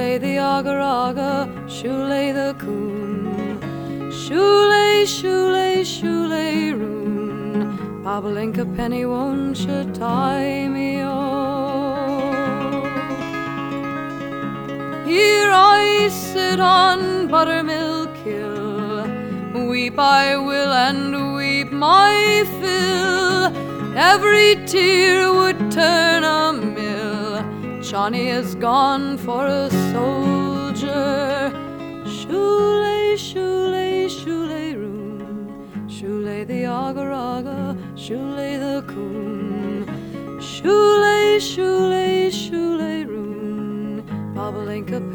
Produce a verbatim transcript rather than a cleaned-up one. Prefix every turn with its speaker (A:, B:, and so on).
A: Shoelay the agar agar, shoelay the coon. Shoelay, shoelay, shoelay roon. Bobolink a penny, won't you tie me oh? Here I sit on buttermilk hill, weep I will and weep my fill. Every tear would turn a mill. Johnny is gone for a soldier. Shoelay, shoelay, shoelay roon. Shoelay the agar agar, shoelay the coon. Shoelay, shoelay, shoelay roon. Bobolink a